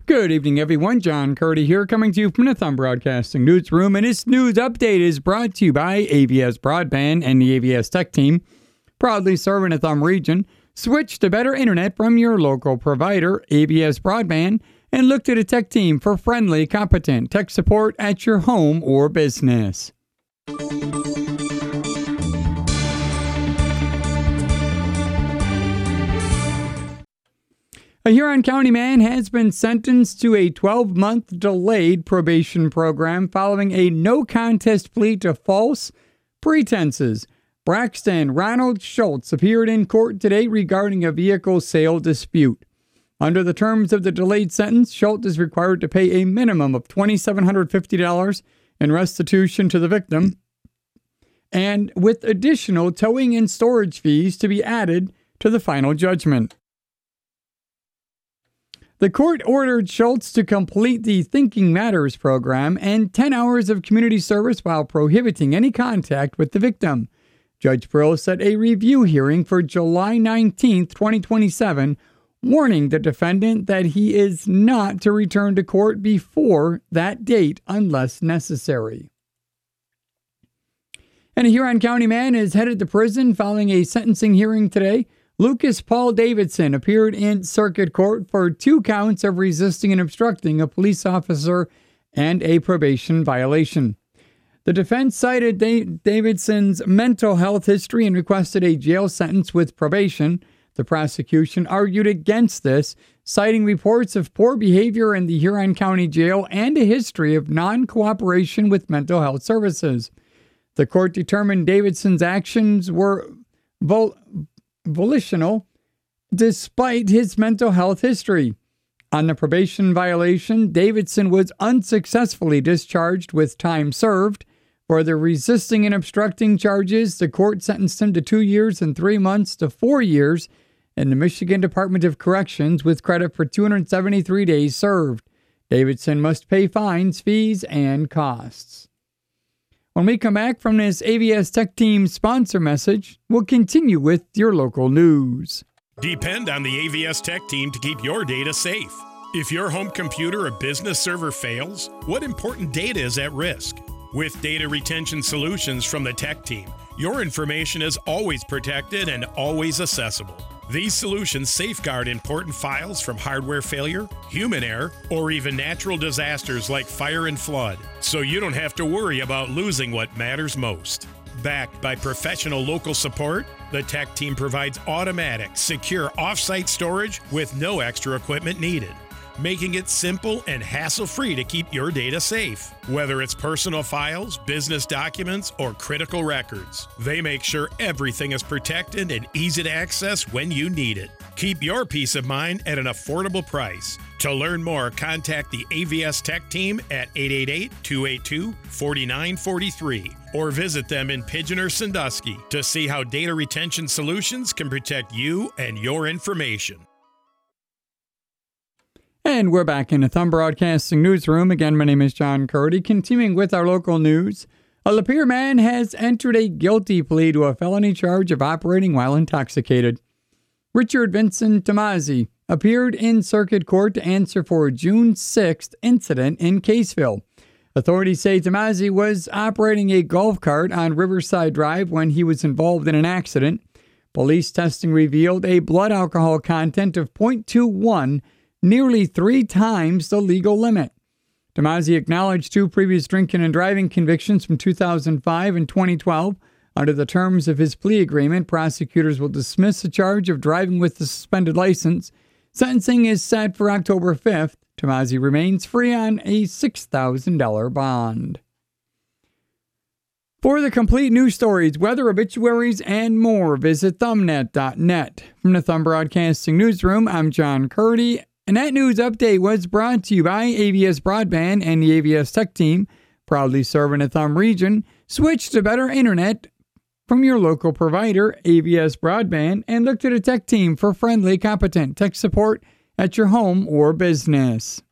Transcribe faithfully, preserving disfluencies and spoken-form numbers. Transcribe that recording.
Good evening, everyone. John Curdy here, coming to you from the Thumb Broadcasting Newsroom. And this news update is brought to you by A V S Broadband and the A V S Tech Team, proudly serving the Thumb region. Switch to better internet from your local provider, A V S Broadband, and look to the Tech Team for friendly, competent tech support at your home or business. A Huron County man has been sentenced to a twelve-month delayed probation program following a no-contest plea to false pretenses. Braxton Ronald Schultz appeared in court today regarding a vehicle sale dispute. Under the terms of the delayed sentence, Schultz is required to pay a minimum of two thousand seven hundred fifty dollars in restitution to the victim, and with additional towing and storage fees to be added to the final judgment. The court ordered Schultz to complete the Thinking Matters program and ten hours of community service while prohibiting any contact with the victim. Judge Brill set a review hearing for July nineteenth, twenty twenty-seven, warning the defendant that he is not to return to court before that date unless necessary. And a Huron County man is headed to prison following a sentencing hearing today. Lucas Paul Davidson appeared in circuit court for two counts of resisting and obstructing a police officer and a probation violation. The defense cited Davidson's mental health history and requested a jail sentence with probation. The prosecution argued against this, citing reports of poor behavior in the Huron County Jail and a history of non-cooperation with mental health services. The court determined Davidson's actions were vol- volitional despite his mental health history. On the probation violation, Davidson was unsuccessfully discharged with time served. For the resisting and obstructing charges, the court sentenced him to two years and three months to four years in the Michigan Department of Corrections with credit for two hundred seventy-three days served. Davidson must pay fines, fees, and costs. When we come back from this A V S Tech Team sponsor message, we'll continue with your local news. Depend on the A V S Tech Team to keep your data safe. If your home computer or business server fails, what important data is at risk? With data retention solutions from the Tech Team, your information is always protected and always accessible. These solutions safeguard important files from hardware failure, human error, or even natural disasters like fire and flood, so you don't have to worry about losing what matters most. Backed by professional local support, the Tech Team provides automatic, secure off-site storage with no extra equipment needed, making it simple and hassle-free to keep your data safe. Whether it's personal files, business documents, or critical records, they make sure everything is protected and easy to access when you need it. Keep your peace of mind at an affordable price. To learn more, contact the A V S Tech Team at eight eight eight, two eight two, four nine four three or visit them in Pigeon or Sandusky to see how data retention solutions can protect you and your information. And we're back in the Thumb Broadcasting Newsroom. Again, my name is John Curdy. Continuing with our local news, a Lapeer man has entered a guilty plea to a felony charge of operating while intoxicated. Richard Vincent Tomasi appeared in circuit court to answer for a June sixth incident in Caseville. Authorities say Tomasi was operating a golf cart on Riverside Drive when he was involved in an accident. Police testing revealed a blood alcohol content of zero point two one, nearly three times the legal limit. Tomasi acknowledged two previous drinking and driving convictions from two thousand five and twenty twelve. Under the terms of his plea agreement, prosecutors will dismiss the charge of driving with a suspended license. Sentencing is set for October fifth. Tomasi remains free on a six thousand dollars bond. For the complete news stories, weather, obituaries, and more, visit thumbnet dot net. From the Thumb Broadcasting Newsroom, I'm John Curdy. And that news update was brought to you by A V S Broadband and the A V S Tech Team, proudly serving the Thumb region. Switch to better internet from your local provider, A V S Broadband, and look to the Tech Team for friendly, competent tech support at your home or business.